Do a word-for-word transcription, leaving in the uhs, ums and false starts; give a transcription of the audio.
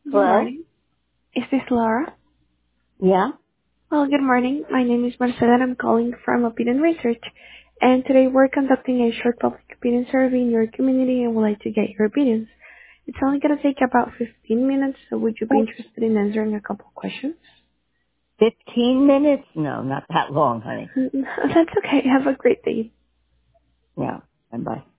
Good Hello? morning. Is this Laura? Yeah? Well, good morning. My name is Marcela and I'm calling from Opinion Research. And today we're conducting a short public opinion survey in your community and would like to get your opinions. It's only going to take about fifteen minutes, so would you be interested in answering a couple questions? Fifteen minutes? No, not that long, honey. That's okay. Have a great day. Yeah. Bye-bye.